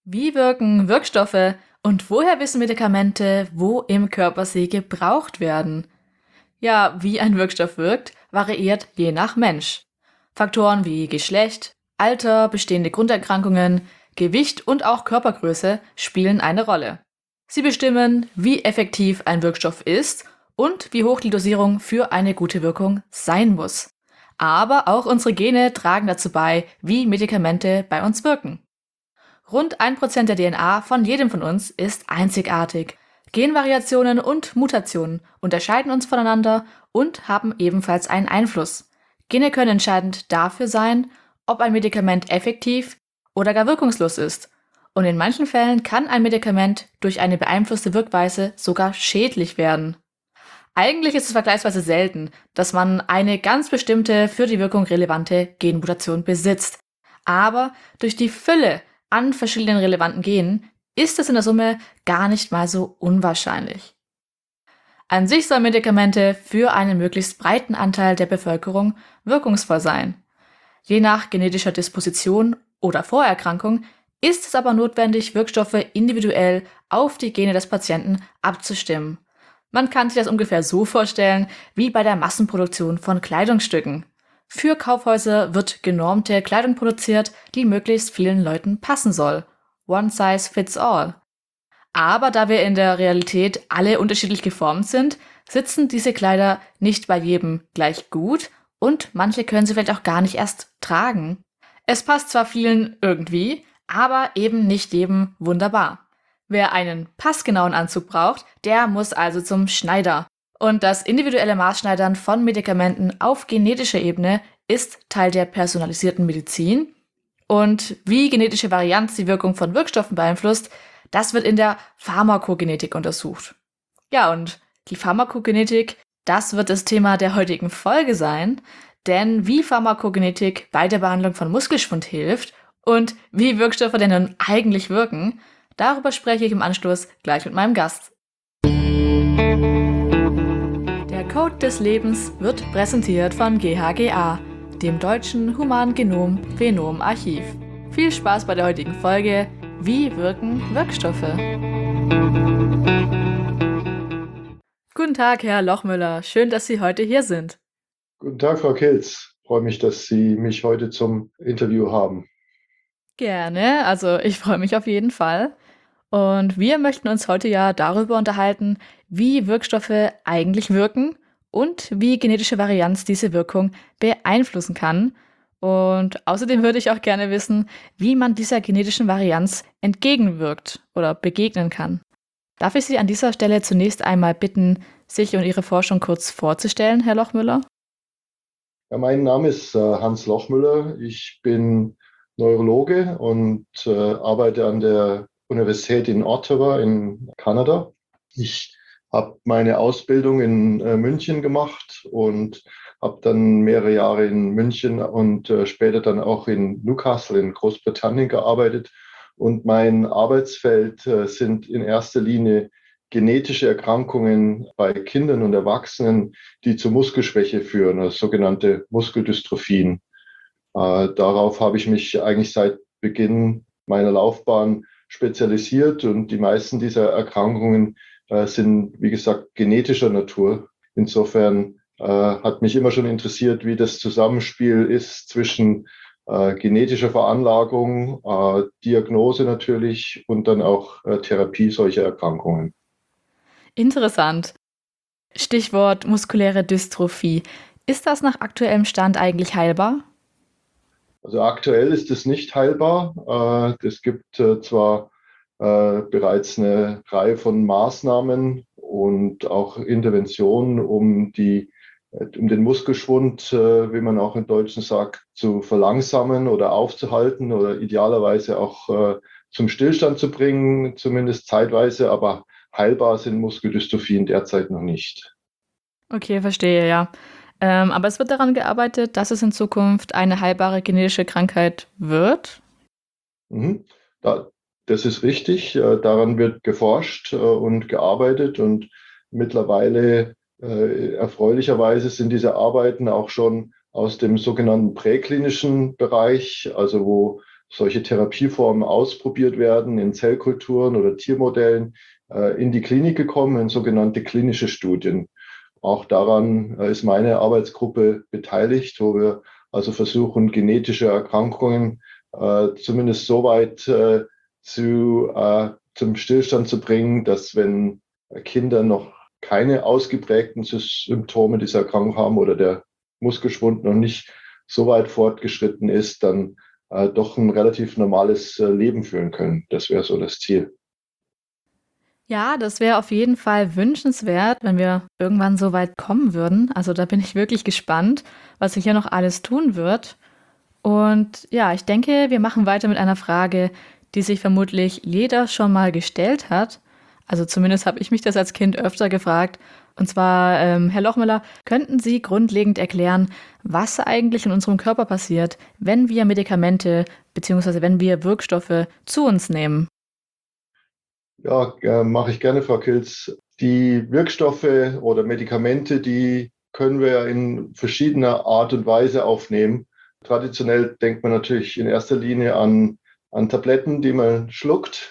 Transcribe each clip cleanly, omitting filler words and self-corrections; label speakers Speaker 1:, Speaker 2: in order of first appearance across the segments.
Speaker 1: Wie wirken Wirkstoffe und woher wissen Medikamente, wo im Körper sie gebraucht werden? Ja, wie ein Wirkstoff wirkt, variiert je nach Mensch. Faktoren wie Geschlecht, Alter, bestehende Grunderkrankungen, Gewicht und auch Körpergröße spielen eine Rolle. Sie bestimmen, wie effektiv ein Wirkstoff ist und wie hoch die Dosierung für eine gute Wirkung sein muss. Aber auch unsere Gene tragen dazu bei, wie Medikamente bei uns wirken. Rund 1% der DNA von jedem von uns ist einzigartig. Genvariationen und Mutationen unterscheiden uns voneinander und haben ebenfalls einen Einfluss. Gene können entscheidend dafür sein, ob ein Medikament effektiv oder gar wirkungslos ist. Und in manchen Fällen kann ein Medikament durch eine beeinflusste Wirkweise sogar schädlich werden. Eigentlich ist es vergleichsweise selten, dass man eine ganz bestimmte für die Wirkung relevante Genmutation besitzt. Aber durch die Fülle an verschiedenen relevanten Genen ist es in der Summe gar nicht mal so unwahrscheinlich. An sich sollen Medikamente für einen möglichst breiten Anteil der Bevölkerung wirkungsvoll sein. Je nach genetischer Disposition oder Vorerkrankung ist es aber notwendig, Wirkstoffe individuell auf die Gene des Patienten abzustimmen. Man kann sich das ungefähr so vorstellen wie bei der Massenproduktion von Kleidungsstücken. Für Kaufhäuser wird genormte Kleidung produziert, die möglichst vielen Leuten passen soll. One size fits all. Aber da wir in der Realität alle unterschiedlich geformt sind, sitzen diese Kleider nicht bei jedem gleich gut und manche können sie vielleicht auch gar nicht erst tragen. Es passt zwar vielen irgendwie, aber eben nicht jedem wunderbar. Wer einen passgenauen Anzug braucht, der muss also zum Schneider. Und das individuelle Maßschneidern von Medikamenten auf genetischer Ebene ist Teil der personalisierten Medizin. Und wie genetische Varianz die Wirkung von Wirkstoffen beeinflusst, das wird in der Pharmakogenetik untersucht. Ja, und die Pharmakogenetik, das wird das Thema der heutigen Folge sein, denn wie Pharmakogenetik bei der Behandlung von Muskelschwund hilft und wie Wirkstoffe denn nun eigentlich wirken, darüber spreche ich im Anschluss gleich mit meinem Gast. Der Code des Lebens wird präsentiert von GHGA, dem Deutschen Humangenom-Phenom-Archiv. Viel Spaß bei der heutigen Folge. Wie wirken Wirkstoffe? Guten Tag, Herr Lochmüller. Schön, dass Sie heute hier sind.
Speaker 2: Guten Tag, Frau Kelz. Freue mich, dass Sie mich heute zum Interview haben.
Speaker 1: Gerne, also ich freue mich auf jeden Fall. Und wir möchten uns heute ja darüber unterhalten, wie Wirkstoffe eigentlich wirken und wie genetische Varianz diese Wirkung beeinflussen kann. Und außerdem würde ich auch gerne wissen, wie man dieser genetischen Varianz entgegenwirkt oder begegnen kann. Darf ich Sie an dieser Stelle zunächst einmal bitten, sich und Ihre Forschung kurz vorzustellen, Herr Lochmüller?
Speaker 2: Ja, mein Name ist Hans Lochmüller. Ich bin Neurologe und arbeite an der Universität in Ottawa in Kanada. Ich habe meine Ausbildung in München gemacht und habe dann mehrere Jahre in München und später dann auch in Newcastle in Großbritannien gearbeitet. Und mein Arbeitsfeld sind in erster Linie genetische Erkrankungen bei Kindern und Erwachsenen, die zu Muskelschwäche führen, also sogenannte Muskeldystrophien. Darauf habe ich mich eigentlich seit Beginn meiner Laufbahn spezialisiert und die meisten dieser Erkrankungen sind, wie gesagt, genetischer Natur. Insofern hat mich immer schon interessiert, wie das Zusammenspiel ist zwischen genetischer Veranlagung, Diagnose natürlich und dann auch Therapie solcher Erkrankungen.
Speaker 1: Interessant. Stichwort muskuläre Dystrophie. Ist das nach aktuellem Stand eigentlich heilbar?
Speaker 2: Also aktuell ist es nicht heilbar. Es gibt zwar bereits eine Reihe von Maßnahmen und auch Interventionen, um den Muskelschwund, wie man auch im Deutschen sagt, zu verlangsamen oder aufzuhalten oder idealerweise auch zum Stillstand zu bringen, zumindest zeitweise, aber heilbar sind Muskeldystrophien derzeit noch nicht.
Speaker 1: Okay, verstehe, ja. Aber es wird daran gearbeitet, dass es in Zukunft eine heilbare genetische Krankheit wird?
Speaker 2: Mhm. Da, das ist richtig. Daran wird geforscht und gearbeitet und mittlerweile erfreulicherweise sind diese Arbeiten auch schon aus dem sogenannten präklinischen Bereich, also wo solche Therapieformen ausprobiert werden in Zellkulturen oder Tiermodellen, in die Klinik gekommen, in sogenannte klinische Studien. Auch daran ist meine Arbeitsgruppe beteiligt, wo wir also versuchen, genetische Erkrankungen zumindest so weit zum Stillstand zu bringen, dass wenn Kinder noch keine ausgeprägten Symptome dieser Erkrankung haben oder der Muskelschwund noch nicht so weit fortgeschritten ist, dann doch ein relativ normales Leben führen können. Das wäre so das Ziel.
Speaker 1: Ja, das wäre auf jeden Fall wünschenswert, wenn wir irgendwann so weit kommen würden. Also da bin ich wirklich gespannt, was sich hier noch alles tun wird. Und ja, ich denke, wir machen weiter mit einer Frage, die sich vermutlich jeder schon mal gestellt hat. Also zumindest habe ich mich das als Kind öfter gefragt. Und zwar, Herr Lochmüller, könnten Sie grundlegend erklären, was eigentlich in unserem Körper passiert, wenn wir Medikamente bzw. wenn wir Wirkstoffe zu uns nehmen?
Speaker 2: Ja, mache ich gerne, Frau Kilz. Die Wirkstoffe oder Medikamente, die können wir in verschiedener Art und Weise aufnehmen. Traditionell denkt man natürlich in erster Linie an Tabletten, die man schluckt.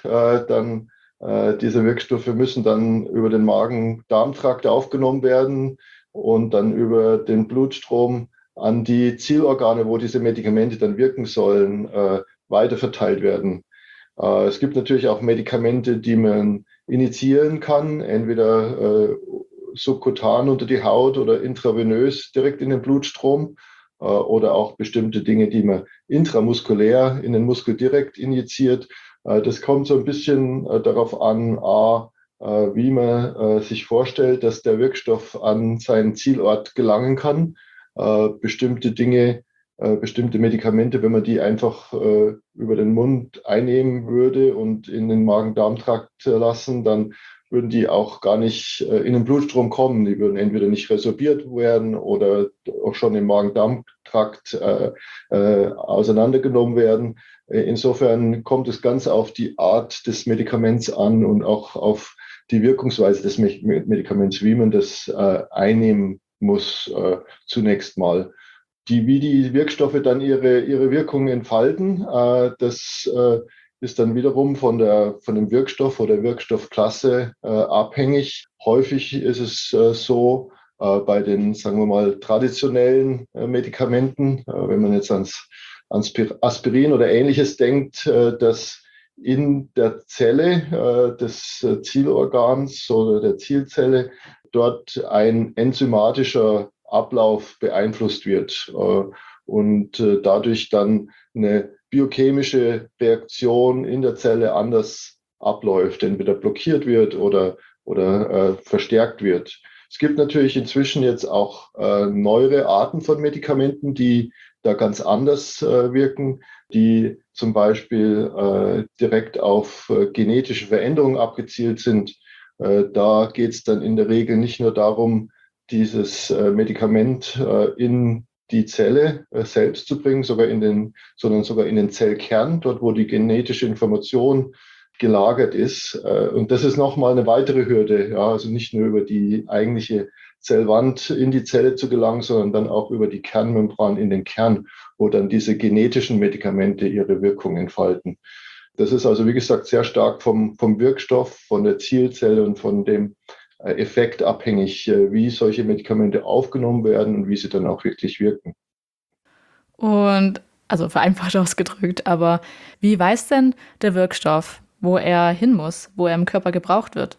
Speaker 2: Diese Wirkstoffe müssen dann über den Magen-Darm-Trakt aufgenommen werden und dann über den Blutstrom an die Zielorgane, wo diese Medikamente dann wirken sollen, weiterverteilt werden. Es gibt natürlich auch Medikamente, die man initiieren kann, entweder subkutan unter die Haut oder intravenös direkt in den Blutstrom oder auch bestimmte Dinge, die man intramuskulär in den Muskel direkt injiziert. Das kommt so ein bisschen darauf an, wie man sich vorstellt, dass der Wirkstoff an seinen Zielort gelangen kann. Bestimmte Dinge, bestimmte Medikamente, wenn man die einfach über den Mund einnehmen würde und in den Magen-Darm-Trakt lassen, dann würden die auch gar nicht in den Blutstrom kommen. Die würden entweder nicht resorbiert werden oder auch schon im Magen-Darm-Trakt auseinandergenommen werden. Insofern kommt es ganz auf die Art des Medikaments an und auch auf die Wirkungsweise des Medikaments, wie man das einnehmen muss, zunächst mal. Wie die Wirkstoffe dann ihre Wirkung entfalten, das ist dann wiederum von dem Wirkstoff oder Wirkstoffklasse abhängig. Häufig ist es so bei den, sagen wir mal, traditionellen Medikamenten, wenn man jetzt ans Aspirin oder Ähnliches denkt, dass in der Zelle des Zielorgans oder der Zielzelle dort ein enzymatischer Ablauf beeinflusst wird und dadurch dann eine biochemische Reaktion in der Zelle anders abläuft, entweder blockiert wird oder verstärkt wird. Es gibt natürlich inzwischen jetzt auch neuere Arten von Medikamenten, die da ganz anders wirken, die zum Beispiel direkt auf genetische Veränderungen abgezielt sind. Da geht es dann in der Regel nicht nur darum, dieses Medikament in die Zelle selbst zu bringen, sondern sogar in den Zellkern, dort wo die genetische Information gelagert ist. Und das ist nochmal eine weitere Hürde, ja, also nicht nur über die eigentliche Zellwand in die Zelle zu gelangen, sondern dann auch über die Kernmembran in den Kern, wo dann diese genetischen Medikamente ihre Wirkung entfalten. Das ist also, wie gesagt, sehr stark vom Wirkstoff, von der Zielzelle und von dem Effekt abhängig, wie solche Medikamente aufgenommen werden und wie sie dann auch wirklich wirken.
Speaker 1: Und also vereinfacht ausgedrückt, aber wie weiß denn der Wirkstoff, wo er hin muss, wo er im Körper gebraucht wird?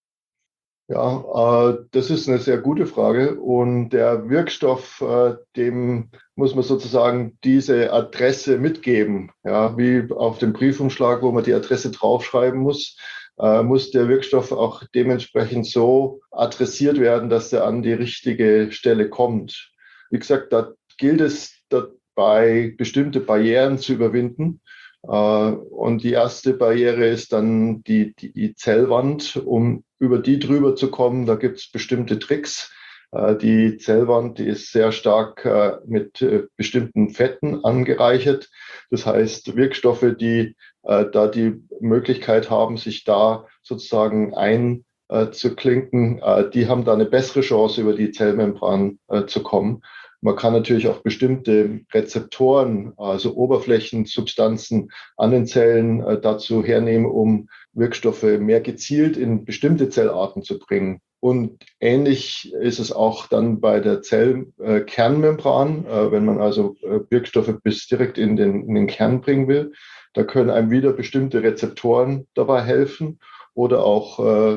Speaker 2: Ja, das ist eine sehr gute Frage. Und der Wirkstoff, dem muss man sozusagen diese Adresse mitgeben. Ja, wie auf dem Briefumschlag, wo man die Adresse draufschreiben muss der Wirkstoff auch dementsprechend so adressiert werden, dass er an die richtige Stelle kommt. Wie gesagt, da gilt es dabei, bestimmte Barrieren zu überwinden. Und die erste Barriere ist dann die Zellwand. Um über die drüber zu kommen, da gibt es bestimmte Tricks. Die Zellwand, die ist sehr stark mit bestimmten Fetten angereichert. Das heißt, Wirkstoffe, die da die Möglichkeit haben, sich da sozusagen einzuklinken, die haben da eine bessere Chance, über die Zellmembran zu kommen. Man kann natürlich auch bestimmte Rezeptoren, also Oberflächensubstanzen an den Zellen dazu hernehmen, um Wirkstoffe mehr gezielt in bestimmte Zellarten zu bringen. Und ähnlich ist es auch dann bei der Zellkernmembran, wenn man also Wirkstoffe bis direkt in den Kern bringen will. Da können einem wieder bestimmte Rezeptoren dabei helfen oder auch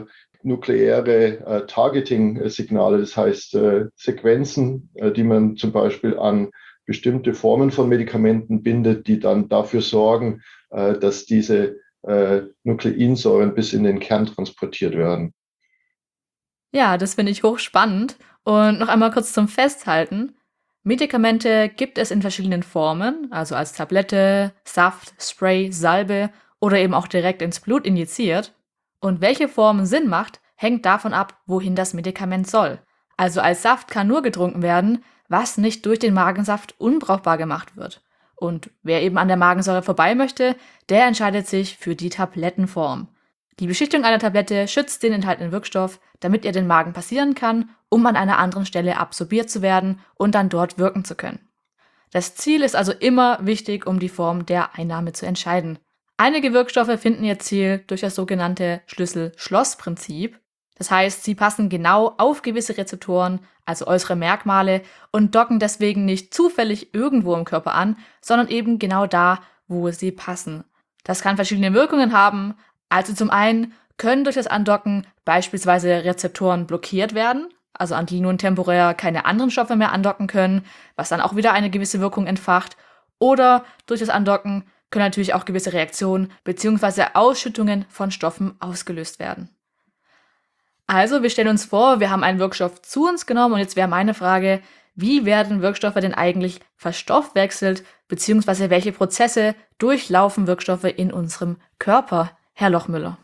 Speaker 2: nukleäre Targeting-Signale, das heißt Sequenzen, die man zum Beispiel an bestimmte Formen von Medikamenten bindet, die dann dafür sorgen, dass diese Nukleinsäuren bis in den Kern transportiert werden.
Speaker 1: Ja, das finde ich hochspannend. Und noch einmal kurz zum Festhalten. Medikamente gibt es in verschiedenen Formen, also als Tablette, Saft, Spray, Salbe oder eben auch direkt ins Blut injiziert. Und welche Form Sinn macht, hängt davon ab, wohin das Medikament soll. Also als Saft kann nur getrunken werden, was nicht durch den Magensaft unbrauchbar gemacht wird. Und wer eben an der Magensäure vorbei möchte, der entscheidet sich für die Tablettenform. Die Beschichtung einer Tablette schützt den enthaltenen Wirkstoff, damit er den Magen passieren kann, um an einer anderen Stelle absorbiert zu werden und dann dort wirken zu können. Das Ziel ist also immer wichtig, um die Form der Einnahme zu entscheiden. Einige Wirkstoffe finden ihr Ziel durch das sogenannte Schlüssel-Schloss-Prinzip. Das heißt, sie passen genau auf gewisse Rezeptoren, also äußere Merkmale, und docken deswegen nicht zufällig irgendwo im Körper an, sondern eben genau da, wo sie passen. Das kann verschiedene Wirkungen haben. Also zum einen können durch das Andocken beispielsweise Rezeptoren blockiert werden, also an die nun temporär keine anderen Stoffe mehr andocken können, was dann auch wieder eine gewisse Wirkung entfacht. Oder durch das Andocken können natürlich auch gewisse Reaktionen bzw. Ausschüttungen von Stoffen ausgelöst werden. Also, wir stellen uns vor, wir haben einen Wirkstoff zu uns genommen und jetzt wäre meine Frage, wie werden Wirkstoffe denn eigentlich verstoffwechselt bzw. welche Prozesse durchlaufen Wirkstoffe in unserem Körper, Herr Lochmüller?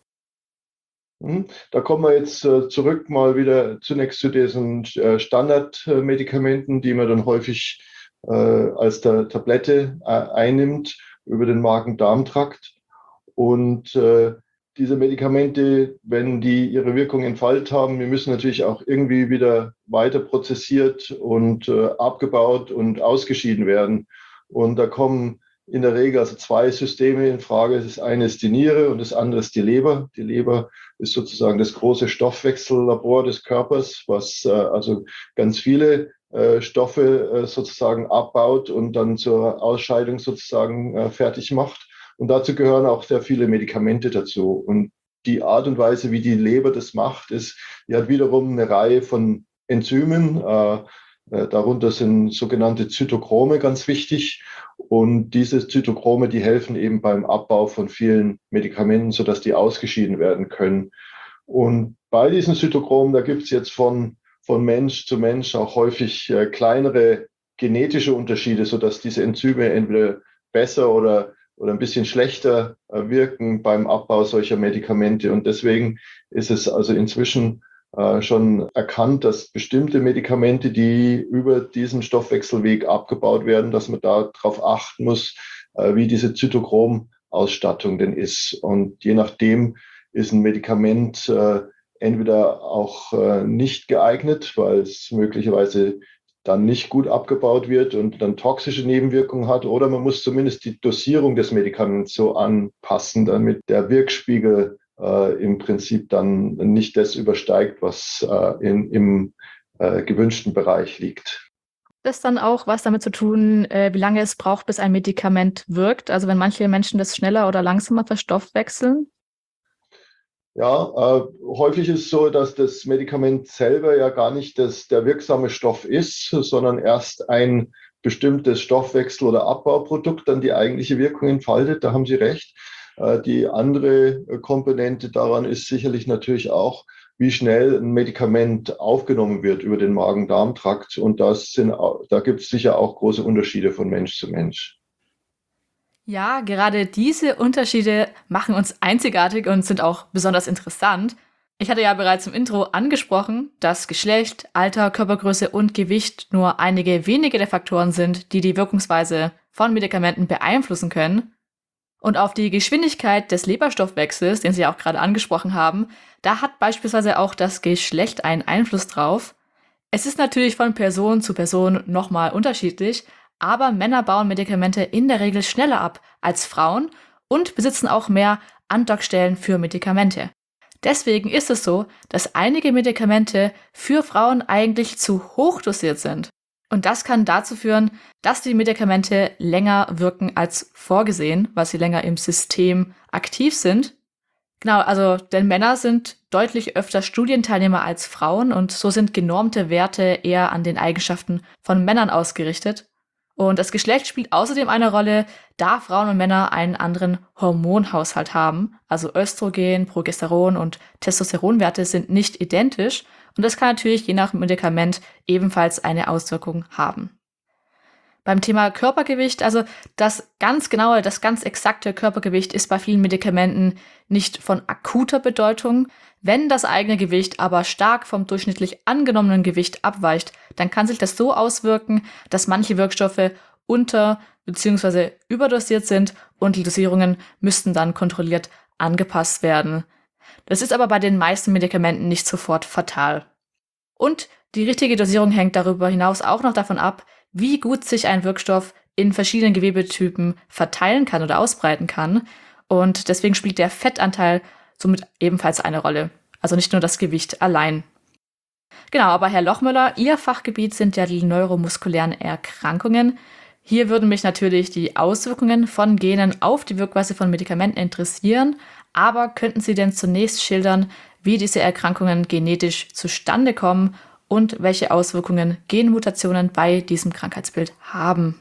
Speaker 2: Da kommen wir jetzt zurück mal wieder zunächst zu diesen Standardmedikamenten, die man dann häufig als der Tablette einnimmt über den Magen-Darm-Trakt. Und diese Medikamente, wenn die ihre Wirkung entfaltet haben, die müssen natürlich auch irgendwie wieder weiter prozessiert und abgebaut und ausgeschieden werden. Und da kommen in der Regel also zwei Systeme in Frage. Das eine ist die Niere und das andere ist die Leber. Die Leber ist sozusagen das große Stoffwechsellabor des Körpers, was also ganz viele Stoffe sozusagen abbaut und dann zur Ausscheidung sozusagen fertig macht. Und dazu gehören auch sehr viele Medikamente dazu. Und die Art und Weise, wie die Leber das macht, ist, die hat wiederum eine Reihe von Enzymen. Darunter sind sogenannte Zytochrome ganz wichtig. Und diese Zytochrome, die helfen eben beim Abbau von vielen Medikamenten, sodass die ausgeschieden werden können. Und bei diesen Zytochromen, da gibt es jetzt von Mensch zu Mensch auch häufig kleinere genetische Unterschiede, sodass diese Enzyme entweder besser oder ein bisschen schlechter wirken beim Abbau solcher Medikamente. Und deswegen ist es also inzwischen schon erkannt, dass bestimmte Medikamente, die über diesen Stoffwechselweg abgebaut werden, dass man da darauf achten muss, wie diese Zytochrom-Ausstattung denn ist. Und je nachdem ist ein Medikament entweder auch nicht geeignet, weil es möglicherweise dann nicht gut abgebaut wird und dann toxische Nebenwirkungen hat, oder man muss zumindest die Dosierung des Medikaments so anpassen, damit der Wirkspiegel im Prinzip dann nicht das übersteigt, was im gewünschten Bereich liegt.
Speaker 1: Das dann auch was damit zu tun, wie lange es braucht, bis ein Medikament wirkt? Also wenn manche Menschen das schneller oder langsamer verstoffwechseln?
Speaker 2: Ja, häufig ist es so, dass das Medikament selber ja gar nicht der wirksame Stoff ist, sondern erst ein bestimmtes Stoffwechsel- oder Abbauprodukt dann die eigentliche Wirkung entfaltet. Da haben Sie recht. Die andere Komponente daran ist sicherlich natürlich auch, wie schnell ein Medikament aufgenommen wird über den Magen-Darm-Trakt. Und da gibt es sicher auch große Unterschiede von Mensch zu Mensch.
Speaker 1: Ja, gerade diese Unterschiede machen uns einzigartig und sind auch besonders interessant. Ich hatte ja bereits im Intro angesprochen, dass Geschlecht, Alter, Körpergröße und Gewicht nur einige wenige der Faktoren sind, die die Wirkungsweise von Medikamenten beeinflussen können. Und auf die Geschwindigkeit des Leberstoffwechsels, den Sie ja auch gerade angesprochen haben, da hat beispielsweise auch das Geschlecht einen Einfluss drauf. Es ist natürlich von Person zu Person nochmal unterschiedlich, aber Männer bauen Medikamente in der Regel schneller ab als Frauen und besitzen auch mehr Andockstellen für Medikamente. Deswegen ist es so, dass einige Medikamente für Frauen eigentlich zu hoch dosiert sind. Und das kann dazu führen, dass die Medikamente länger wirken als vorgesehen, weil sie länger im System aktiv sind. Genau, also denn Männer sind deutlich öfter Studienteilnehmer als Frauen und so sind genormte Werte eher an den Eigenschaften von Männern ausgerichtet. Und das Geschlecht spielt außerdem eine Rolle, da Frauen und Männer einen anderen Hormonhaushalt haben. Also Östrogen, Progesteron und Testosteronwerte sind nicht identisch und das kann natürlich je nach Medikament ebenfalls eine Auswirkung haben. Beim Thema Körpergewicht, also das ganz genaue, das ganz exakte Körpergewicht ist bei vielen Medikamenten nicht von akuter Bedeutung. Wenn das eigene Gewicht aber stark vom durchschnittlich angenommenen Gewicht abweicht, dann kann sich das so auswirken, dass manche Wirkstoffe unter- bzw. überdosiert sind und die Dosierungen müssten dann kontrolliert angepasst werden. Das ist aber bei den meisten Medikamenten nicht sofort fatal. Und die richtige Dosierung hängt darüber hinaus auch noch davon ab, wie gut sich ein Wirkstoff in verschiedenen Gewebetypen verteilen kann oder ausbreiten kann. Und deswegen spielt der Fettanteil somit ebenfalls eine Rolle. Also nicht nur das Gewicht allein. Genau, aber Herr Lochmüller, Ihr Fachgebiet sind ja die neuromuskulären Erkrankungen. Hier würden mich natürlich die Auswirkungen von Genen auf die Wirkweise von Medikamenten interessieren. Aber könnten Sie denn zunächst schildern, wie diese Erkrankungen genetisch zustande kommen und welche Auswirkungen Genmutationen bei diesem Krankheitsbild haben?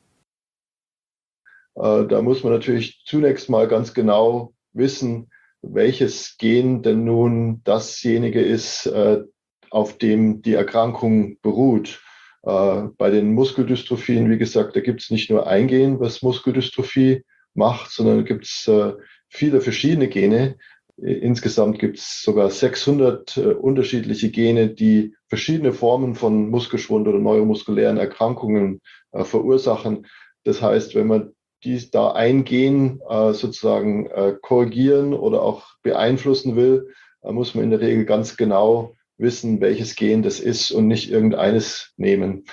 Speaker 2: Da muss man natürlich zunächst mal ganz genau wissen, welches Gen denn nun dasjenige ist, auf dem die Erkrankung beruht. Bei den Muskeldystrophien, wie gesagt, da gibt es nicht nur ein Gen, was Muskeldystrophie macht, sondern da gibt es viele verschiedene Gene. Insgesamt gibt es sogar 600 unterschiedliche Gene, die verschiedene Formen von Muskelschwund oder neuromuskulären Erkrankungen verursachen. Das heißt, wenn man da ein Gen sozusagen korrigieren oder auch beeinflussen will, muss man in der Regel ganz genau wissen, welches Gen das ist und nicht irgendeines nehmen.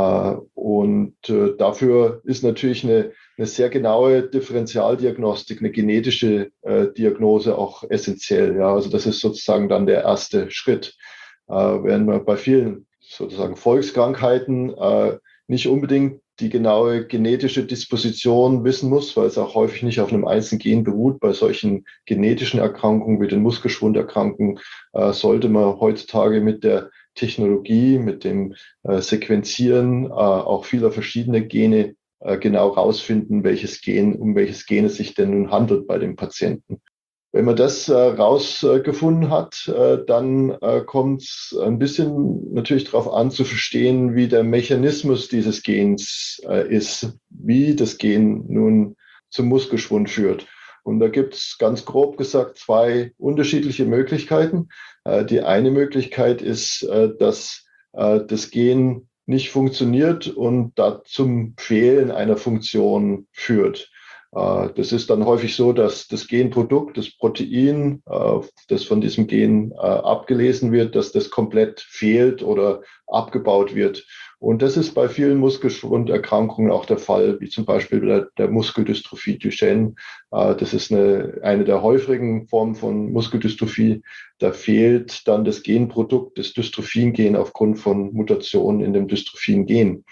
Speaker 2: Dafür ist natürlich eine sehr genaue Differentialdiagnostik, eine genetische Diagnose auch essentiell. Ja, also das ist sozusagen dann der erste Schritt. Während man bei vielen sozusagen Volkskrankheiten nicht unbedingt die genaue genetische Disposition wissen muss, weil es auch häufig nicht auf einem einzelnen Gen beruht. Bei solchen genetischen Erkrankungen wie den Muskelschwunderkrankungen sollte man heutzutage mit der Technologie, mit dem Sequenzieren auch vieler verschiedener Gene genau rausfinden, um welches Gen es sich denn nun handelt bei dem Patienten. Wenn man das rausgefunden hat, dann kommt es ein bisschen natürlich darauf an zu verstehen, wie der Mechanismus dieses Gens ist, wie das Gen nun zum Muskelschwund führt. Und da gibt es ganz grob gesagt zwei unterschiedliche Möglichkeiten. Die eine Möglichkeit ist, dass das Gen nicht funktioniert und da zum Fehlen einer Funktion führt. Das ist dann häufig so, dass das Genprodukt, das Protein, das von diesem Gen abgelesen wird, dass das komplett fehlt oder abgebaut wird. Und das ist bei vielen Muskelschwunderkrankungen auch der Fall, wie zum Beispiel der Muskeldystrophie Duchenne. Das ist eine der häufigen Formen von Muskeldystrophie. Da fehlt dann das Genprodukt, das Dystrophin-Gen aufgrund von Mutationen in dem Dystrophin-Gen.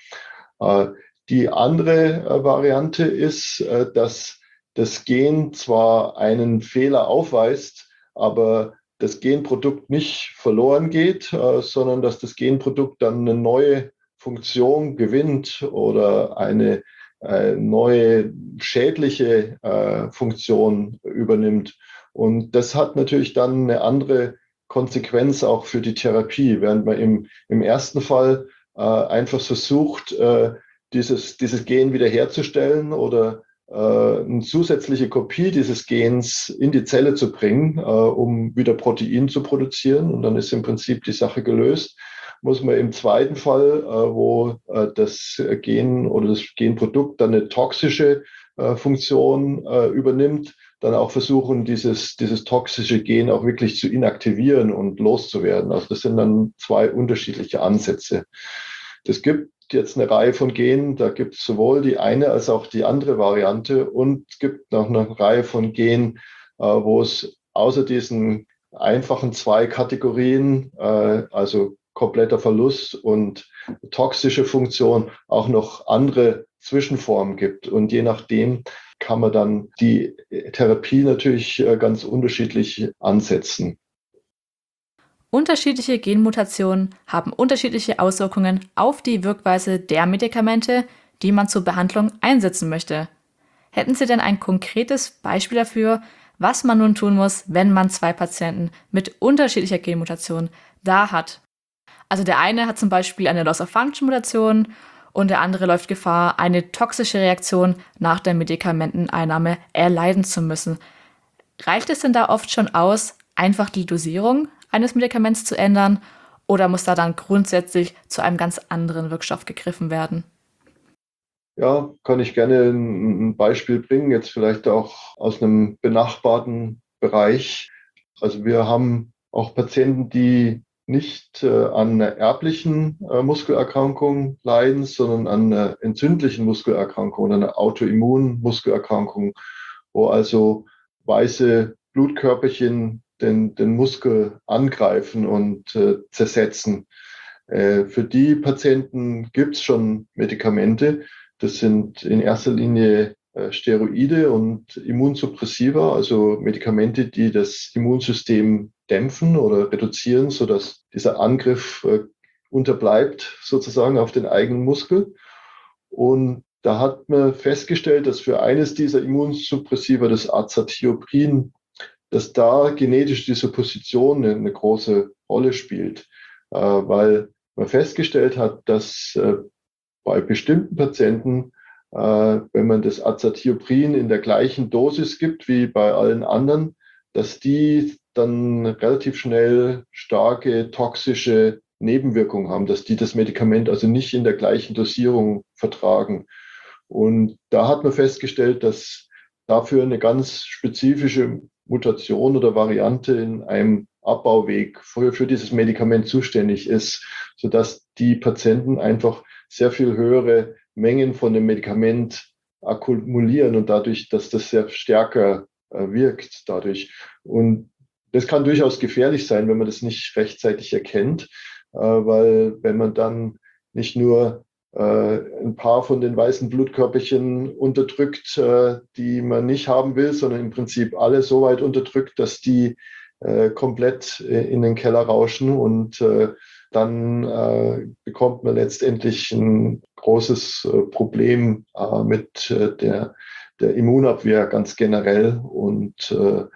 Speaker 2: Die andere Variante ist, dass das Gen zwar einen Fehler aufweist, aber das Genprodukt nicht verloren geht, sondern dass das Genprodukt dann eine neue Funktion gewinnt oder eine neue schädliche Funktion übernimmt. Und das hat natürlich dann eine andere Konsequenz auch für die Therapie, während man im ersten Fall einfach versucht, dieses Gen wiederherzustellen oder eine zusätzliche Kopie dieses Gens in die Zelle zu bringen, um wieder Protein zu produzieren. Und dann ist im Prinzip die Sache gelöst. muss man im zweiten Fall, wo das Gen oder das Genprodukt dann eine toxische Funktion übernimmt, dann auch versuchen, dieses toxische Gen auch wirklich zu inaktivieren und loszuwerden. Also das sind dann zwei unterschiedliche Ansätze. Das gibt jetzt eine Reihe von Genen, da gibt es sowohl die eine als auch die andere Variante und es gibt noch eine Reihe von Genen, wo es außer diesen einfachen zwei Kategorien, also kompletter Verlust und toxische Funktion, auch noch andere Zwischenformen gibt. Und je nachdem kann man dann die Therapie natürlich ganz unterschiedlich ansetzen.
Speaker 1: Unterschiedliche Genmutationen haben unterschiedliche Auswirkungen auf die Wirkweise der Medikamente, die man zur Behandlung einsetzen möchte. Hätten Sie denn ein konkretes Beispiel dafür, was man nun tun muss, wenn man zwei Patienten mit unterschiedlicher Genmutation da hat? Also der eine hat zum Beispiel eine Loss-of-Function-Mutation und der andere läuft Gefahr, eine toxische Reaktion nach der Medikamenteneinnahme erleiden zu müssen. Reicht es denn da oft schon aus, einfach die Dosierung eines Medikaments zu ändern oder muss da dann grundsätzlich zu einem ganz anderen Wirkstoff gegriffen werden?
Speaker 2: Ja, kann ich gerne ein Beispiel bringen, jetzt vielleicht auch aus einem benachbarten Bereich. Also wir haben auch Patienten, die nicht an einer erblichen Muskelerkrankung leiden, sondern an einer entzündlichen Muskelerkrankung oder einer Autoimmunmuskelerkrankung, wo also weiße Blutkörperchen den Muskel angreifen und zersetzen. Für die Patienten gibt es schon Medikamente. Das sind in erster Linie Steroide und Immunsuppressiva, also Medikamente, die das Immunsystem dämpfen oder reduzieren, sodass dieser Angriff unterbleibt sozusagen auf den eigenen Muskel. Und da hat man festgestellt, dass für eines dieser Immunsuppressiva, das Azathioprin, dass da genetisch diese Position eine große Rolle spielt, weil man festgestellt hat, dass bei bestimmten Patienten, wenn man das Azathioprin in der gleichen Dosis gibt wie bei allen anderen, dass die dann relativ schnell starke toxische Nebenwirkungen haben, dass die das Medikament also nicht in der gleichen Dosierung vertragen. Und da hat man festgestellt, dass dafür eine ganz spezifische Mutation oder Variante in einem Abbauweg für dieses Medikament zuständig ist, sodass die Patienten einfach sehr viel höhere Mengen von dem Medikament akkumulieren und dadurch, dass das sehr stärker wirkt dadurch. Und das kann durchaus gefährlich sein, wenn man das nicht rechtzeitig erkennt, weil wenn man dann nicht nur ein paar von den weißen Blutkörperchen unterdrückt, die man nicht haben will, sondern im Prinzip alle so weit unterdrückt, dass die komplett in den Keller rauschen und dann bekommt man letztendlich ein großes Problem mit der Immunabwehr ganz generell und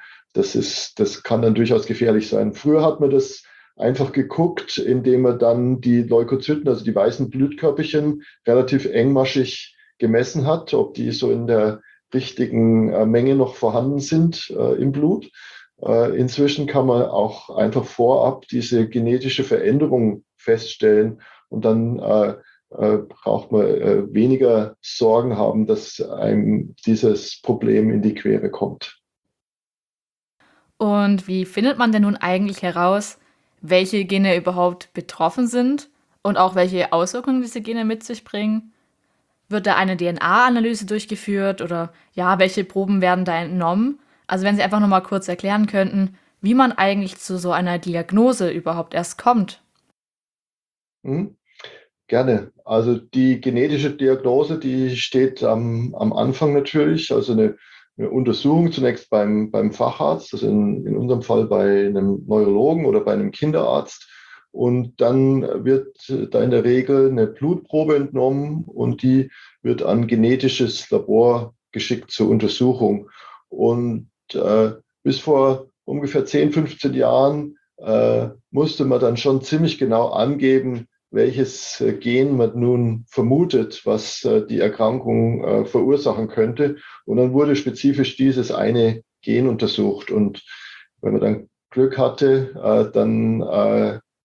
Speaker 2: das kann dann durchaus gefährlich sein. Früher hat man das einfach geguckt, indem man dann die Leukozyten, also die weißen Blutkörperchen, relativ engmaschig gemessen hat, ob die so in der richtigen Menge noch vorhanden sind im Blut. Inzwischen kann man auch einfach vorab diese genetische Veränderung feststellen und dann braucht man weniger Sorgen haben, dass einem dieses Problem in die Quere kommt.
Speaker 1: Und wie findet man denn nun eigentlich heraus, welche Gene überhaupt betroffen sind und auch welche Auswirkungen diese Gene mit sich bringen? Wird da eine DNA-Analyse durchgeführt oder ja, welche Proben werden da entnommen? Also wenn Sie einfach noch mal kurz erklären könnten, wie man eigentlich zu so einer Diagnose überhaupt erst kommt.
Speaker 2: Mhm. Gerne. Also die genetische Diagnose, die steht am Anfang natürlich, also eine Untersuchung zunächst beim Facharzt, also in unserem Fall bei einem Neurologen oder bei einem Kinderarzt. Und dann wird da in der Regel eine Blutprobe entnommen und die wird an genetisches Labor geschickt zur Untersuchung. Und bis vor ungefähr 10, 15 Jahren musste man dann schon ziemlich genau angeben, welches Gen man nun vermutet, was die Erkrankung verursachen könnte. Und dann wurde spezifisch dieses eine Gen untersucht. Und wenn man dann Glück hatte, dann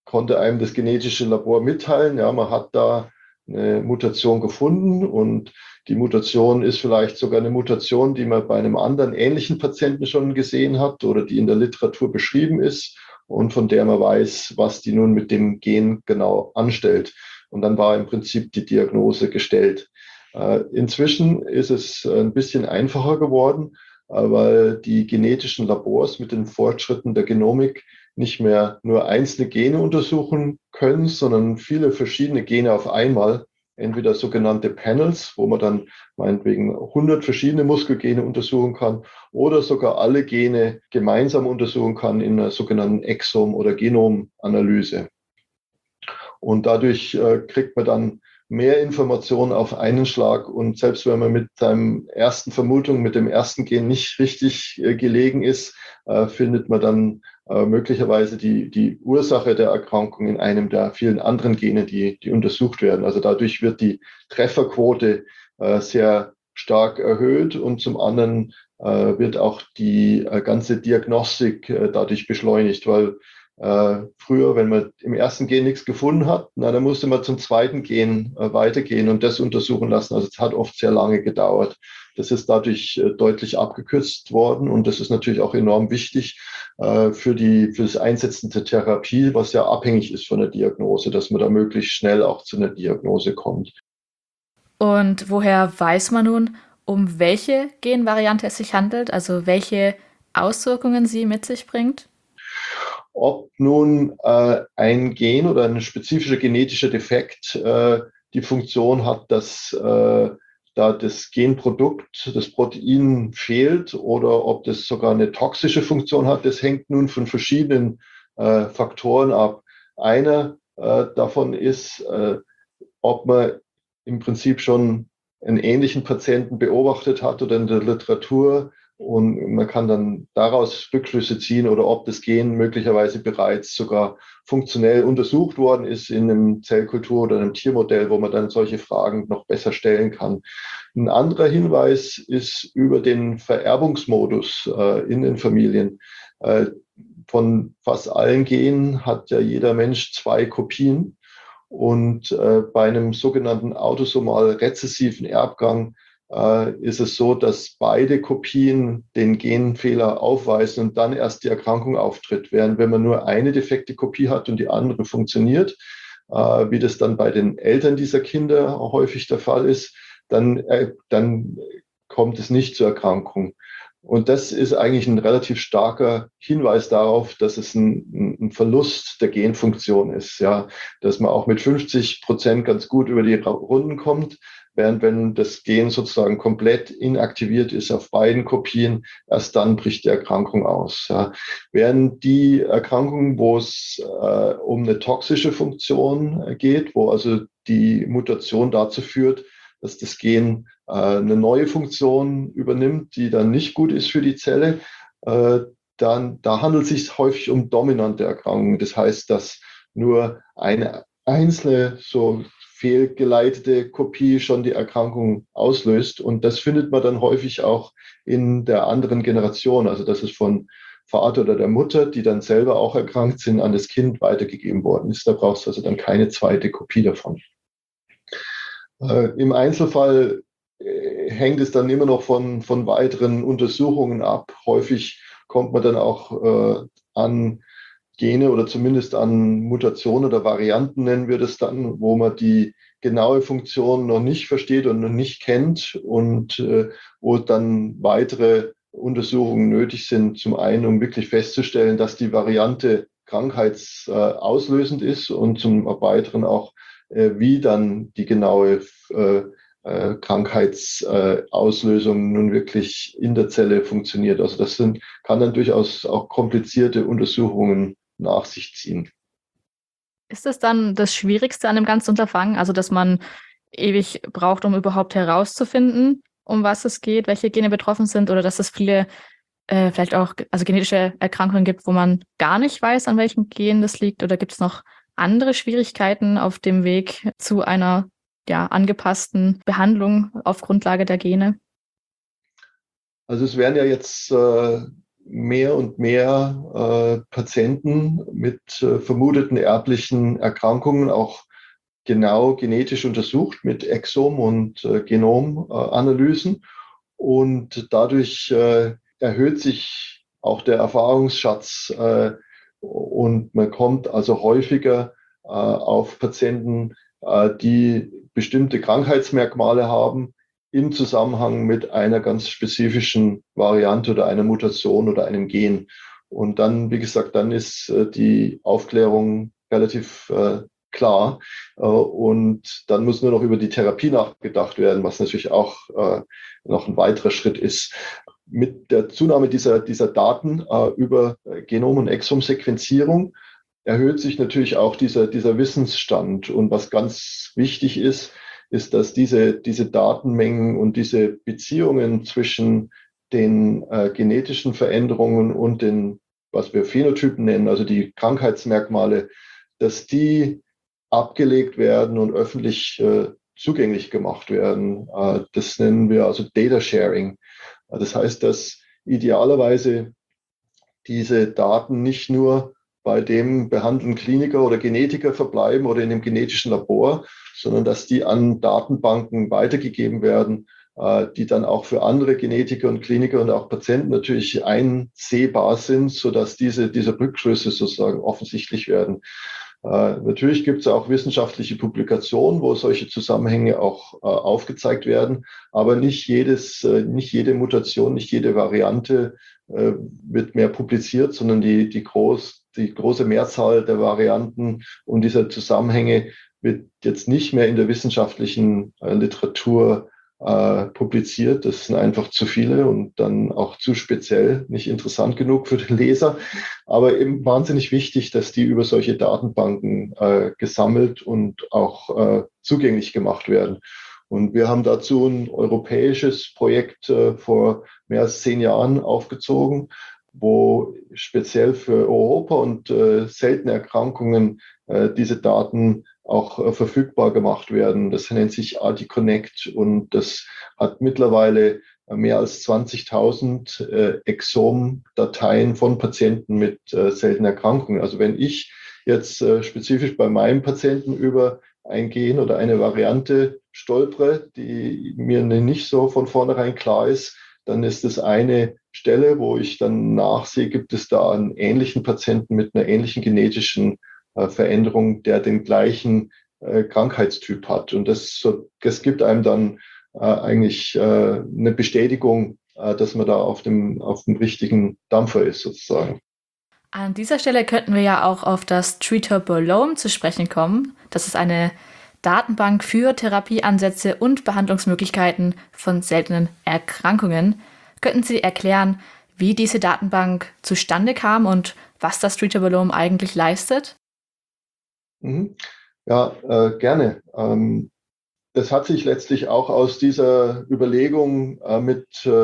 Speaker 2: konnte einem das genetische Labor mitteilen, ja, man hat da eine Mutation gefunden und die Mutation ist vielleicht sogar eine Mutation, die man bei einem anderen ähnlichen Patienten schon gesehen hat oder die in der Literatur beschrieben ist und von der man weiß, was die nun mit dem Gen genau anstellt. Und dann war im Prinzip die Diagnose gestellt. Inzwischen ist es ein bisschen einfacher geworden, weil die genetischen Labors mit den Fortschritten der Genomik nicht mehr nur einzelne Gene untersuchen können, sondern viele verschiedene Gene auf einmal, entweder sogenannte Panels, wo man dann meinetwegen 100 verschiedene Muskelgene untersuchen kann oder sogar alle Gene gemeinsam untersuchen kann in einer sogenannten Exom- oder Genomanalyse. Und dadurch kriegt man dann mehr Informationen auf einen Schlag. Und selbst wenn man mit seinem ersten Vermutung, mit dem ersten Gen nicht richtig gelegen ist, findet man dann möglicherweise die Ursache der Erkrankung in einem der vielen anderen Gene, die untersucht werden. Also dadurch wird die Trefferquote sehr stark erhöht und zum anderen wird auch die ganze Diagnostik dadurch beschleunigt, weil früher, wenn man im ersten Gen nichts gefunden hat, na, dann musste man zum zweiten Gen weitergehen und das untersuchen lassen. Also es hat oft sehr lange gedauert. Das ist dadurch deutlich abgekürzt worden und das ist natürlich auch enorm wichtig für das Einsetzen der Therapie, was ja abhängig ist von der Diagnose, dass man da möglichst schnell auch zu einer Diagnose kommt.
Speaker 1: Und woher weiß man nun, um welche Genvariante es sich handelt, also welche Auswirkungen sie mit sich bringt?
Speaker 2: Ob nun ein Gen oder ein spezifischer genetischer Defekt die Funktion hat, dass da das Genprodukt, das Protein fehlt oder ob das sogar eine toxische Funktion hat, das hängt nun von verschiedenen Faktoren ab. Einer davon ist, ob man im Prinzip schon einen ähnlichen Patienten beobachtet hat oder in der Literatur und man kann dann daraus Rückschlüsse ziehen oder ob das Gen möglicherweise bereits sogar funktionell untersucht worden ist in einem Zellkultur oder einem Tiermodell, wo man dann solche Fragen noch besser stellen kann. Ein anderer Hinweis ist über den Vererbungsmodus in den Familien. Von fast allen Genen hat ja jeder Mensch 2 Kopien. Und bei einem sogenannten autosomal rezessiven Erbgang ist es so, dass beide Kopien den Genfehler aufweisen und dann erst die Erkrankung auftritt. Während wenn man nur eine defekte Kopie hat und die andere funktioniert, wie das dann bei den Eltern dieser Kinder häufig der Fall ist, dann kommt es nicht zur Erkrankung. Und das ist eigentlich ein relativ starker Hinweis darauf, dass es ein Verlust der Genfunktion ist, ja, dass man auch mit 50% ganz gut über die Runden kommt, während wenn das Gen sozusagen komplett inaktiviert ist auf beiden Kopien, erst dann bricht die Erkrankung aus. Ja. Während die Erkrankungen, wo es um eine toxische Funktion geht, wo also die Mutation dazu führt, dass das Gen eine neue Funktion übernimmt, die dann nicht gut ist für die Zelle, da handelt es sich häufig um dominante Erkrankungen. Das heißt, dass nur eine einzelne so fehlgeleitete Kopie schon die Erkrankung auslöst. Und das findet man dann häufig auch in der anderen Generation. Also dass es von Vater oder der Mutter, die dann selber auch erkrankt sind, an das Kind weitergegeben worden ist. Da brauchst du also dann keine zweite Kopie davon. Im Einzelfall hängt es dann immer noch von weiteren Untersuchungen ab. Häufig kommt man dann auch an Gene oder zumindest an Mutationen oder Varianten, nennen wir das dann, wo man die genaue Funktion noch nicht versteht und noch nicht kennt und wo dann weitere Untersuchungen nötig sind. Zum einen, um wirklich festzustellen, dass die Variante krankheitsauslösend ist und zum weiteren auch, wie dann die genaue Krankheitsauslösung nun wirklich in der Zelle funktioniert. Also kann dann durchaus auch komplizierte Untersuchungen nach sich ziehen.
Speaker 1: Ist das dann das Schwierigste an dem ganzen Unterfangen, also dass man ewig braucht, um überhaupt herauszufinden, um was es geht, welche Gene betroffen sind, oder dass es viele vielleicht auch also genetische Erkrankungen gibt, wo man gar nicht weiß, an welchem Gen das liegt, oder gibt es noch andere Schwierigkeiten auf dem Weg zu einer angepassten Behandlung auf Grundlage der Gene?
Speaker 2: Also es werden ja jetzt mehr und mehr Patienten mit vermuteten erblichen Erkrankungen auch genau genetisch untersucht mit Exom- und Genomanalysen. Und dadurch erhöht sich auch der Erfahrungsschatz und man kommt also häufiger auf Patienten, die bestimmte Krankheitsmerkmale haben im Zusammenhang mit einer ganz spezifischen Variante oder einer Mutation oder einem Gen. Und dann, wie gesagt, dann ist die Aufklärung relativ klar. Und dann muss nur noch über die Therapie nachgedacht werden, was natürlich auch noch ein weiterer Schritt ist. Mit der Zunahme dieser Daten über Genom- und Exomsequenzierung erhöht sich natürlich auch dieser Wissensstand. Und was ganz wichtig ist, ist, dass diese Datenmengen und diese Beziehungen zwischen den genetischen Veränderungen und den, was wir Phänotypen nennen, also die Krankheitsmerkmale, dass die abgelegt werden und öffentlich zugänglich gemacht werden. Das nennen wir also Data Sharing. Das heißt, dass idealerweise diese Daten nicht nur bei dem behandelnden Kliniker oder Genetiker verbleiben oder in dem genetischen Labor, sondern dass die an Datenbanken weitergegeben werden, die dann auch für andere Genetiker und Kliniker und auch Patienten natürlich einsehbar sind, sodass diese Rückschlüsse sozusagen offensichtlich werden. Natürlich gibt es auch wissenschaftliche Publikationen, wo solche Zusammenhänge auch aufgezeigt werden, aber nicht jede Mutation, nicht jede Variante wird mehr publiziert, sondern die große Mehrzahl der Varianten und dieser Zusammenhänge wird jetzt nicht mehr in der wissenschaftlichen Literatur publiziert. Das sind einfach zu viele und dann auch zu speziell, nicht interessant genug für den Leser. Aber eben wahnsinnig wichtig, dass die über solche Datenbanken gesammelt und auch zugänglich gemacht werden. Und wir haben dazu ein europäisches Projekt vor mehr als 10 Jahren aufgezogen, wo speziell für Europa und seltene Erkrankungen diese Daten auch verfügbar gemacht werden. Das nennt sich ArtiConnect und das hat mittlerweile mehr als 20.000 Exom-Dateien von Patienten mit seltenen Erkrankungen. Also wenn ich jetzt spezifisch bei meinem Patienten über ein Gen oder eine Variante stolpere, die mir nicht so von vornherein klar ist, dann ist es eine Stelle, wo ich dann nachsehe, gibt es da einen ähnlichen Patienten mit einer ähnlichen genetischen Veränderung, der den gleichen Krankheitstyp hat. Und das gibt einem dann eigentlich eine Bestätigung, dass man da auf dem richtigen Dampfer ist, sozusagen.
Speaker 1: An dieser Stelle könnten wir ja auch auf das Treatable zu sprechen kommen. Das ist eine Datenbank für Therapieansätze und Behandlungsmöglichkeiten von seltenen Erkrankungen. Könnten Sie erklären, wie diese Datenbank zustande kam und was das Treatable eigentlich leistet?
Speaker 2: Mhm. Ja, gerne. Das hat sich letztlich auch aus dieser Überlegung mit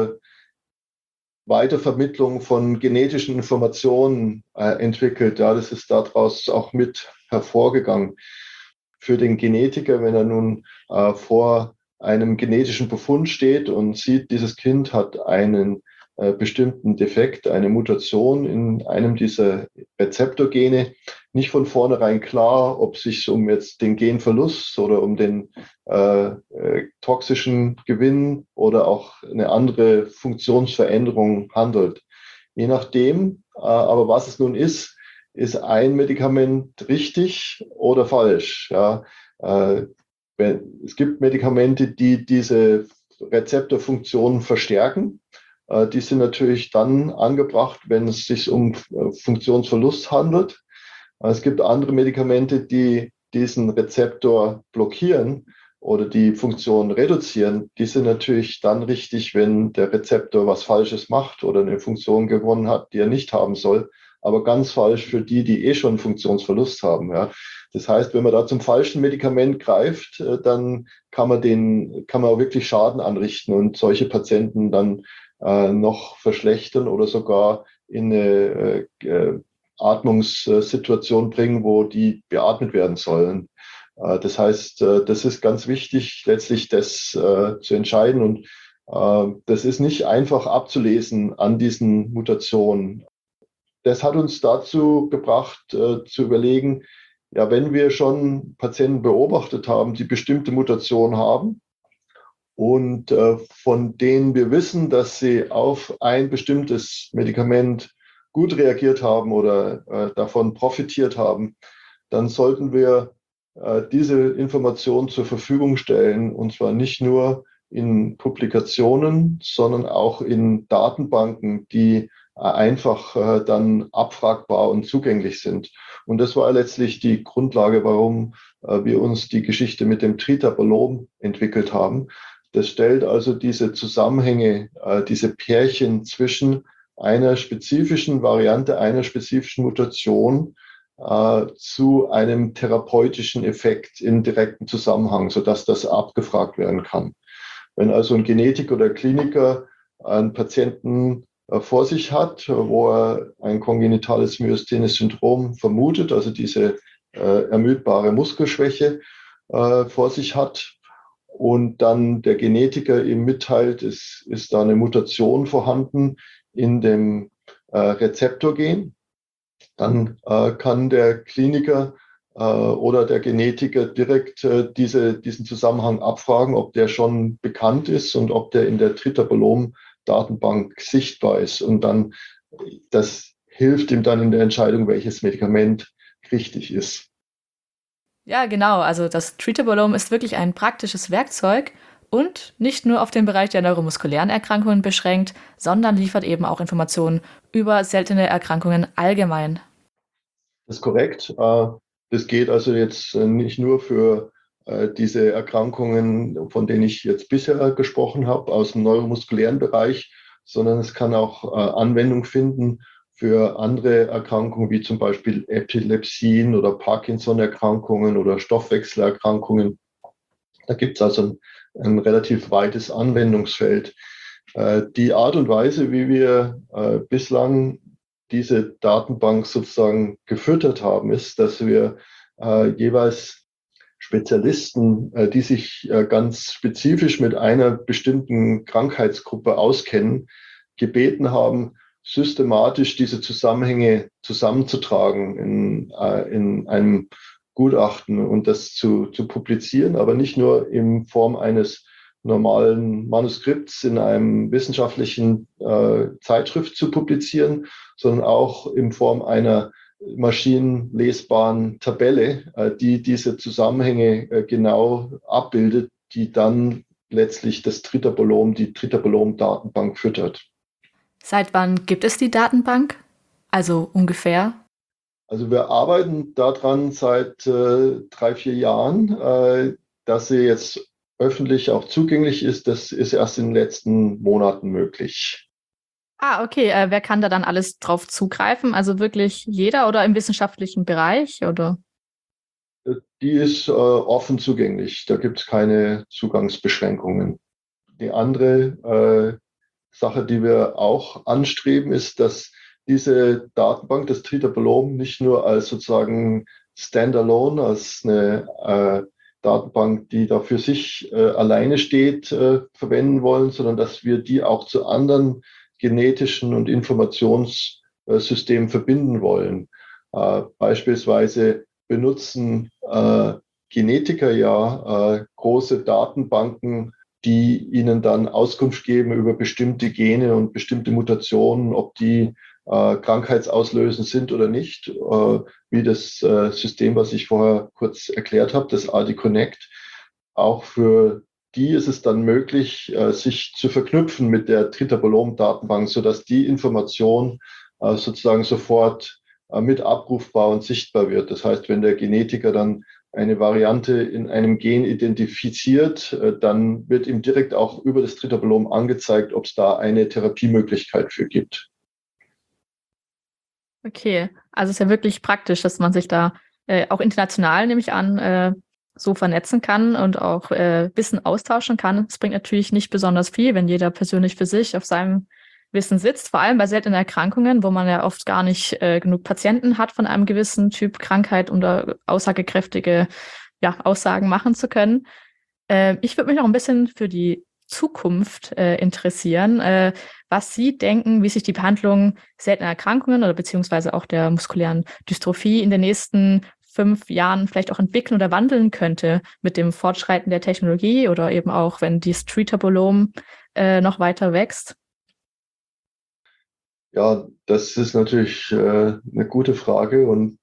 Speaker 2: Weitervermittlung von genetischen Informationen entwickelt. Ja, das ist daraus auch mit hervorgegangen. Für den Genetiker, wenn er nun vor einem genetischen Befund steht und sieht, dieses Kind hat einen bestimmten Defekt, eine Mutation in einem dieser Rezeptorgene, nicht von vornherein klar, ob es sich um jetzt den Genverlust oder um den toxischen Gewinn oder auch eine andere Funktionsveränderung handelt. Je nachdem, aber was es nun ist ein Medikament richtig oder falsch? Ja, es gibt Medikamente, die diese Rezeptorfunktionen verstärken. Die sind natürlich dann angebracht, wenn es sich um Funktionsverlust handelt. Es gibt andere Medikamente, die diesen Rezeptor blockieren oder die Funktion reduzieren. Die sind natürlich dann richtig, wenn der Rezeptor was Falsches macht oder eine Funktion gewonnen hat, die er nicht haben soll, aber ganz falsch für die, die eh schon Funktionsverlust haben. Ja. Das heißt, wenn man da zum falschen Medikament greift, dann kann man auch wirklich Schaden anrichten und solche Patienten dann noch verschlechtern oder sogar in eine Atmungssituation bringen, wo die beatmet werden sollen. Das heißt, das ist ganz wichtig, letztlich das zu entscheiden. Und Das ist nicht einfach abzulesen an diesen Mutationen. Das hat uns dazu gebracht, zu überlegen, ja, wenn wir schon Patienten beobachtet haben, die bestimmte Mutationen haben und von denen wir wissen, dass sie auf ein bestimmtes Medikament gut reagiert haben oder davon profitiert haben, dann sollten wir diese Information zur Verfügung stellen, und zwar nicht nur in Publikationen, sondern auch in Datenbanken, die einfach dann abfragbar und zugänglich sind. Und das war letztlich die Grundlage, warum wir uns die Geschichte mit dem Tritabolom entwickelt haben. Das stellt also diese Zusammenhänge, diese Pärchen zwischen einer spezifischen Variante, einer spezifischen Mutation zu einem therapeutischen Effekt im direkten Zusammenhang, sodass das abgefragt werden kann. Wenn also ein Genetiker oder Kliniker einen Patienten vor sich hat, wo er ein kongenitales myasthenes Syndrom vermutet, also diese ermüdbare Muskelschwäche vor sich hat, und dann der Genetiker ihm mitteilt, es ist da eine Mutation vorhanden in dem Rezeptorgen, dann kann der Kliniker oder der Genetiker direkt diesen Zusammenhang abfragen, ob der schon bekannt ist und ob der in der Tritabolom-Datenbank sichtbar ist. Und dann, das hilft ihm dann in der Entscheidung, welches Medikament richtig ist.
Speaker 1: Ja, genau. Also das Treatabolome ist wirklich ein praktisches Werkzeug und nicht nur auf den Bereich der neuromuskulären Erkrankungen beschränkt, sondern liefert eben auch Informationen über seltene Erkrankungen allgemein.
Speaker 2: Das ist korrekt. Das geht also jetzt nicht nur für diese Erkrankungen, von denen ich jetzt bisher gesprochen habe, aus dem neuromuskulären Bereich, sondern es kann auch Anwendung finden für andere Erkrankungen, wie zum Beispiel Epilepsien oder Parkinson-Erkrankungen oder Stoffwechselerkrankungen. Da gibt es also ein relativ weites Anwendungsfeld. Die Art und Weise, wie wir bislang diese Datenbank sozusagen gefüttert haben, ist, dass wir jeweils Spezialisten, die sich ganz spezifisch mit einer bestimmten Krankheitsgruppe auskennen, gebeten haben, systematisch diese Zusammenhänge zusammenzutragen in einem Gutachten und das zu publizieren, aber nicht nur in Form eines normalen Manuskripts in einem wissenschaftlichen Zeitschrift zu publizieren, sondern auch in Form einer maschinenlesbaren Tabelle, die diese Zusammenhänge genau abbildet, die dann letztlich das Tritabolom, die Tritabolom-Datenbank füttert.
Speaker 1: Seit wann gibt es die Datenbank? Also ungefähr?
Speaker 2: Also wir arbeiten daran seit 3, 4 Jahren. Dass sie jetzt öffentlich auch zugänglich ist, das ist erst in den letzten Monaten möglich.
Speaker 1: Ah, okay. Wer kann da dann alles drauf zugreifen? Also wirklich jeder oder im wissenschaftlichen Bereich oder?
Speaker 2: Die ist offen zugänglich. Da gibt es keine Zugangsbeschränkungen. Die andere Sache, die wir auch anstreben, ist, dass diese Datenbank, das Tritabolom, nicht nur als sozusagen Standalone, als eine Datenbank, die da für sich alleine steht, verwenden wollen, sondern dass wir die auch zu anderen genetischen und Informationssystemen verbinden wollen. Beispielsweise benutzen Genetiker ja große Datenbanken, die ihnen dann Auskunft geben über bestimmte Gene und bestimmte Mutationen, ob die krankheitsauslösend sind oder nicht, wie das System, was ich vorher kurz erklärt habe, das AD Connect. Auch für die ist es dann möglich, sich zu verknüpfen mit der Tritabolom-Datenbank, sodass die Information sozusagen sofort mit abrufbar und sichtbar wird. Das heißt, wenn der Genetiker dann eine Variante in einem Gen identifiziert, dann wird ihm direkt auch über das Tritabolom angezeigt, ob es da eine Therapiemöglichkeit für gibt.
Speaker 1: Okay, also es ist ja wirklich praktisch, dass man sich da auch international, nehme ich an, so vernetzen kann und auch Wissen austauschen kann. Es bringt natürlich nicht besonders viel, wenn jeder persönlich für sich auf seinem Wissen sitzt, vor allem bei seltenen Erkrankungen, wo man ja oft gar nicht genug Patienten hat von einem gewissen Typ Krankheit, um da aussagekräftige Aussagen machen zu können. Ich würde mich noch ein bisschen für die Zukunft interessieren, was Sie denken, wie sich die Behandlung seltener Erkrankungen oder beziehungsweise auch der muskulären Dystrophie in den nächsten 5 Jahren vielleicht auch entwickeln oder wandeln könnte mit dem Fortschreiten der Technologie oder eben auch, wenn das Tree-Tabolom noch weiter wächst?
Speaker 2: Ja, das ist natürlich eine gute Frage und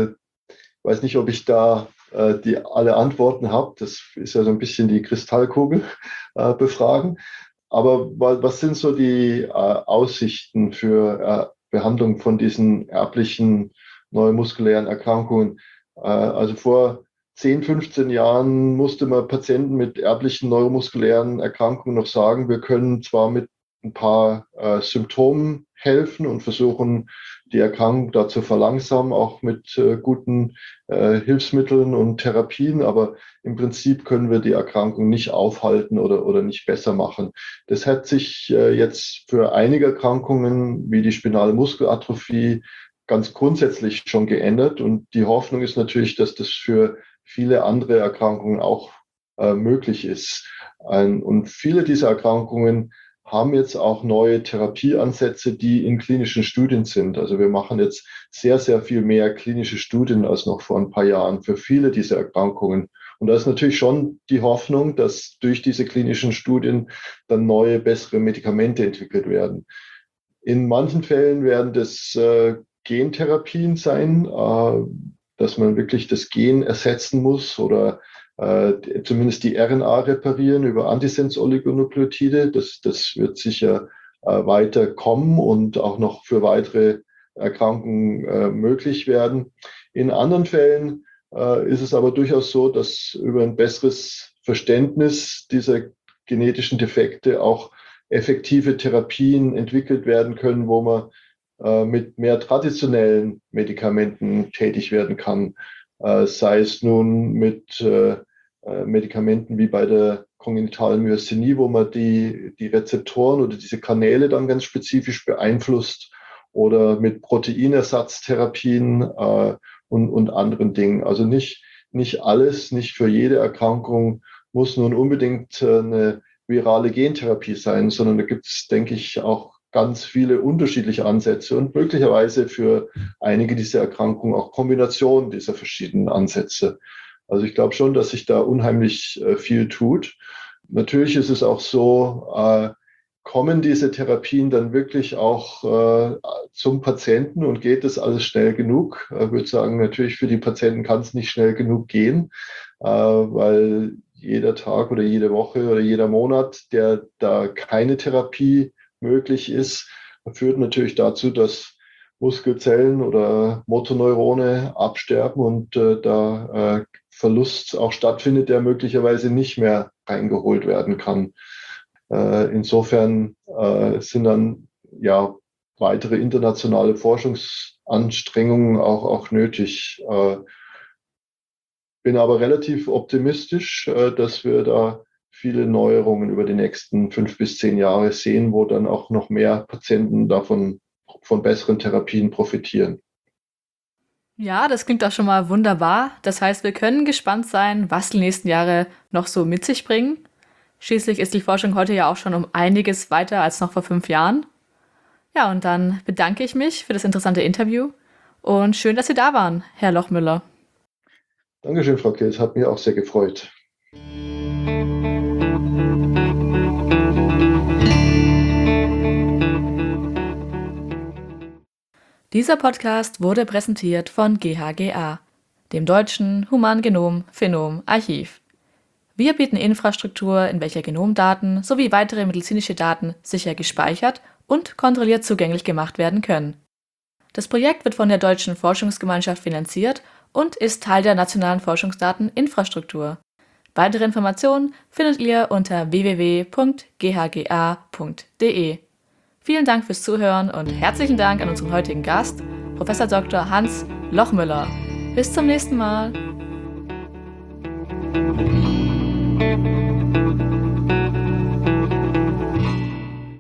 Speaker 2: weiß nicht, ob ich da alle Antworten habe. Das ist ja so ein bisschen die Kristallkugel befragen. Aber was sind so die Aussichten für Behandlung von diesen erblichen neuromuskulären Erkrankungen? Also vor 10, 15 Jahren musste man Patienten mit erblichen neuromuskulären Erkrankungen noch sagen, wir können zwar mit ein paar Symptomen helfen und versuchen, die Erkrankung da zu verlangsamen, auch mit guten Hilfsmitteln und Therapien, aber im Prinzip können wir die Erkrankung nicht aufhalten oder nicht besser machen. Das hat sich jetzt für einige Erkrankungen wie die spinale Muskelatrophie ganz grundsätzlich schon geändert und die Hoffnung ist natürlich, dass das für viele andere Erkrankungen auch möglich ist. Und viele dieser Erkrankungen haben jetzt auch neue Therapieansätze, die in klinischen Studien sind. Also wir machen jetzt sehr, sehr viel mehr klinische Studien als noch vor ein paar Jahren für viele dieser Erkrankungen. Und da ist natürlich schon die Hoffnung, dass durch diese klinischen Studien dann neue, bessere Medikamente entwickelt werden. In manchen Fällen werden das Gentherapien sein, dass man wirklich das Gen ersetzen muss oder zumindest die RNA reparieren über Antisens-Oligonukleotide. Das wird sicher weiter kommen und auch noch für weitere Erkrankungen möglich werden. In anderen Fällen ist es aber durchaus so, dass über ein besseres Verständnis dieser genetischen Defekte auch effektive Therapien entwickelt werden können, wo man mit mehr traditionellen Medikamenten tätig werden kann, sei es nun mit Medikamenten wie bei der kongenitalen Myasthenie, wo man die Rezeptoren oder diese Kanäle dann ganz spezifisch beeinflusst oder mit Proteinersatztherapien und anderen Dingen. Also nicht alles, nicht für jede Erkrankung muss nun unbedingt eine virale Gentherapie sein, sondern da gibt es, denke ich, auch ganz viele unterschiedliche Ansätze und möglicherweise für einige dieser Erkrankungen auch Kombinationen dieser verschiedenen Ansätze. Also ich glaube schon, dass sich da unheimlich viel tut. Natürlich ist es auch so, kommen diese Therapien dann wirklich auch zum Patienten und geht das alles schnell genug? Ich würde sagen, natürlich für die Patienten kann es nicht schnell genug gehen, weil jeder Tag oder jede Woche oder jeder Monat, der da keine Therapie möglich ist, führt natürlich dazu, dass Muskelzellen oder Motoneurone absterben und da Verlust auch stattfindet, der möglicherweise nicht mehr reingeholt werden kann. Insofern sind dann ja weitere internationale Forschungsanstrengungen auch nötig. Bin aber relativ optimistisch, dass wir da viele Neuerungen über die nächsten 5 bis 10 Jahre sehen, wo dann auch noch mehr Patienten davon von besseren Therapien profitieren.
Speaker 1: Ja, das klingt doch schon mal wunderbar. Das heißt, wir können gespannt sein, was die nächsten Jahre noch so mit sich bringen. Schließlich ist die Forschung heute ja auch schon um einiges weiter als noch vor 5 Jahren. Ja, und dann bedanke ich mich für das interessante Interview und schön, dass Sie da waren, Herr Lochmüller.
Speaker 2: Dankeschön, Frau Kiel. Es hat mich auch sehr gefreut.
Speaker 1: Dieser Podcast wurde präsentiert von GHGA, dem Deutschen Humangenom-Phenom-Archiv. Wir bieten Infrastruktur, in welcher Genomdaten sowie weitere medizinische Daten sicher gespeichert und kontrolliert zugänglich gemacht werden können. Das Projekt wird von der Deutschen Forschungsgemeinschaft finanziert und ist Teil der nationalen Forschungsdateninfrastruktur. Weitere Informationen findet ihr unter www.ghga.de. Vielen Dank fürs Zuhören und herzlichen Dank an unseren heutigen Gast, Prof. Dr. Hans Lochmüller. Bis zum nächsten Mal.